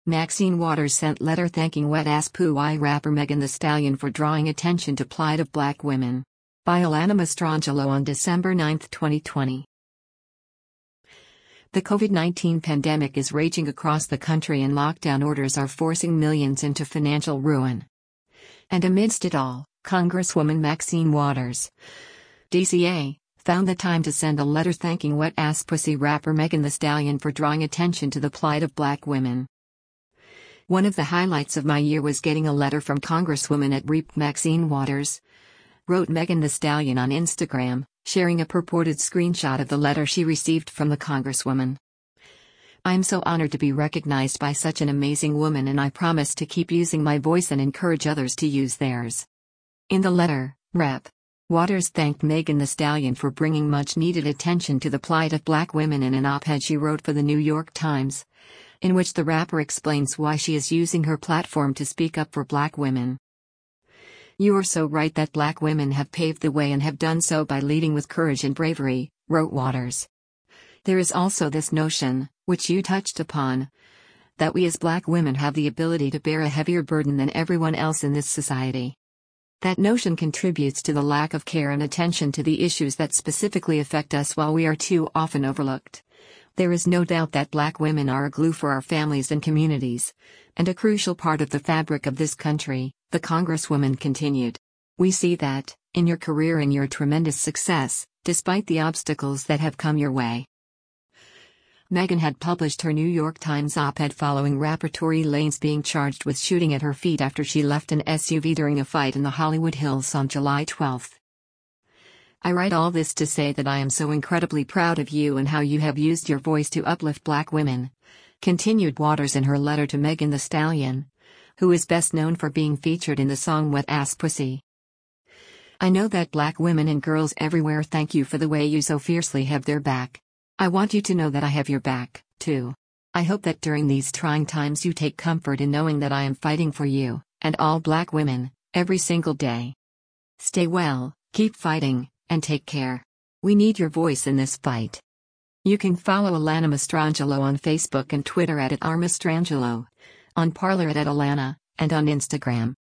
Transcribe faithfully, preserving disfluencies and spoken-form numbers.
Maxine Waters sent letter thanking wet-ass poo-eye rapper Megan Thee Stallion for drawing attention to plight of black women. By Alana Mastrangelo on December ninth, twenty twenty. The COVID nineteen pandemic is raging across the country and lockdown orders are forcing millions into financial ruin. And amidst it all, Congresswoman Maxine Waters, D C A, found the time to send a letter thanking wet-ass pussy rapper Megan Thee Stallion for drawing attention to the plight of black women. One of the highlights of my year was getting a letter from Congresswoman at Rep Maxine Waters, wrote Megan Thee Stallion on Instagram, sharing a purported screenshot of the letter she received from the Congresswoman. "I am so honored to be recognized by such an amazing woman, and I promise to keep using my voice and encourage others to use theirs." In the letter, Rep Waters thanked Megan Thee Stallion for bringing much-needed attention to the plight of black women in an op-ed she wrote for the New York Times, in which the rapper explains why she is using her platform to speak up for black women. "You are so right that black women have paved the way and have done so by leading with courage and bravery," wrote Waters. "There is also this notion, which you touched upon, that we as black women have the ability to bear a heavier burden than everyone else in this society. That notion contributes to the lack of care and attention to the issues that specifically affect us while we are too often overlooked. There is no doubt that black women are a glue for our families and communities, and a crucial part of the fabric of this country," the Congresswoman continued. "We see that, in your career and your tremendous success, despite the obstacles that have come your way." Megan had published her New York Times op-ed following rapper Tory Lanez being charged with shooting at her feet after she left an S U V during a fight in the Hollywood Hills on July twelfth. "I write all this to say that I am so incredibly proud of you and how you have used your voice to uplift black women," continued Waters in her letter to Megan Thee Stallion, who is best known for being featured in the song Wet Ass Pussy. "I know that black women and girls everywhere thank you for the way you so fiercely have their back. I want you to know that I have your back, too. I hope that during these trying times you take comfort in knowing that I am fighting for you, and all black women, every single day. Stay well, keep fighting, and take care. We need your voice in this fight." You can follow Alana Mastrangelo on Facebook and Twitter at, at r mastrangelo, on Parler at, at Alana, and on Instagram.